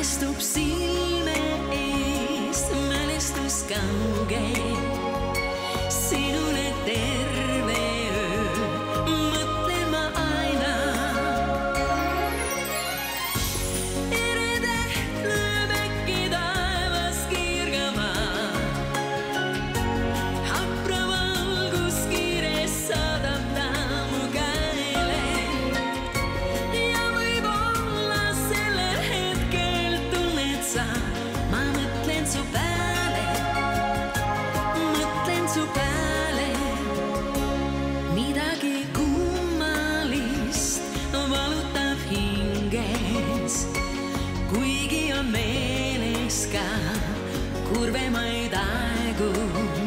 istub silme eest mälestus kauge. Sinule terve öö mõtlen ma aina. Eretäht lööb äkki taevas kirgama. Hapra valgus kiires saadab ta mu käele. Ja võib-olla sellel hetkel tunned sa, ma mõtlen su peale. Mõtlen su peale. Midagi kummalist valutab hinges, kuigi on meeles ka kurvemaid aegu.